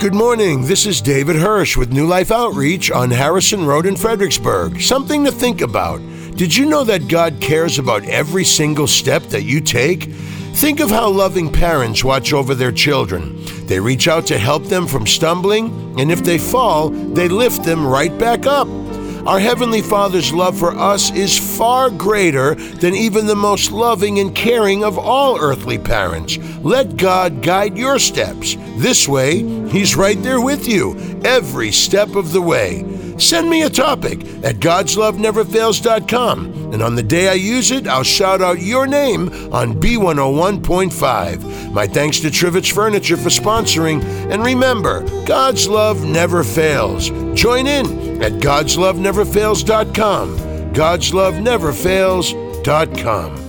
Good morning. This is David Hirsch with New Life Outreach on Harrison Road in Fredericksburg. Something to think about. Did you know that God cares about every single step that you take? Think of how loving parents watch over their children. They reach out to help them from stumbling, and if they fall, they lift them right back up. Our Heavenly Father's love for us is far greater than even the most loving and caring of all earthly parents. Let God guide your steps. This way, He's right there with you, every step of the way. Send me a topic at godsloveneverfails.com, and on the day I use it, I'll shout out your name on B101.5. My thanks to Trivets Furniture for sponsoring, and remember, God's love never fails. Join in at godsloveneverfails.com, godsloveneverfails.com.